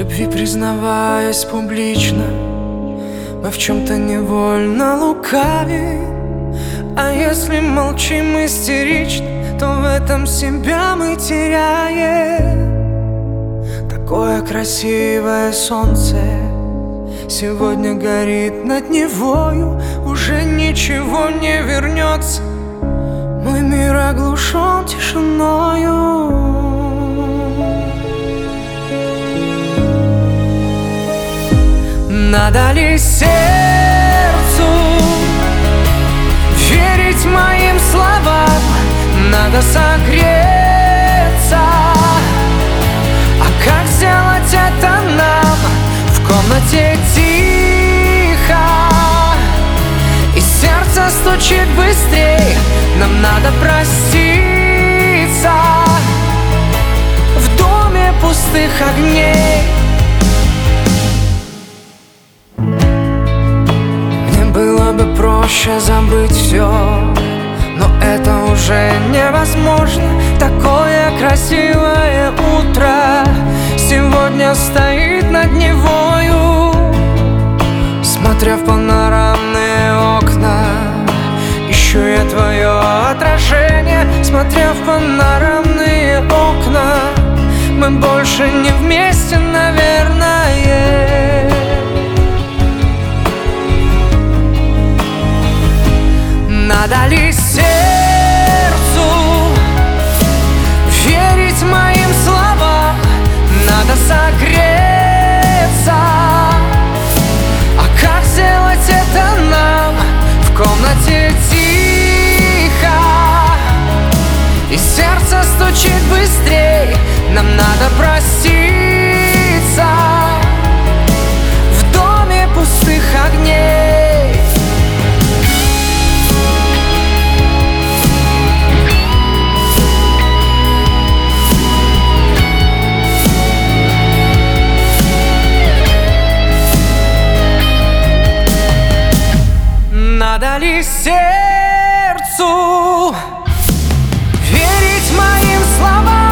любви признаваясь публично, мы в чем-то невольно лукавим. А если молчим истерично, то в этом себя мы теряем. Такое красивое солнце сегодня горит над Невою, уже ничего не вернется, мой мир оглушен тишиною. Надо ли сердцу верить моим словам? Надо согреться. А как сделать это нам? В комнате тихо, и сердце стучит быстрей. Нам надо проститься в доме пустых огней. Было бы проще забыть все, но это уже невозможно. Такое красивое утро сегодня стоит над Невою. Смотря в панорамные окна, ищу я твое отражение. Смотря в панорамные окна, мы больше не вместе, наверное. Надо ли сердцу верить моим словам? Надо согреться. А как сделать это нам? В комнате тихо, и сердце стучит быстрей. Нам надо проститься в доме пустых огней. Надо ли сердцу верить моим словам?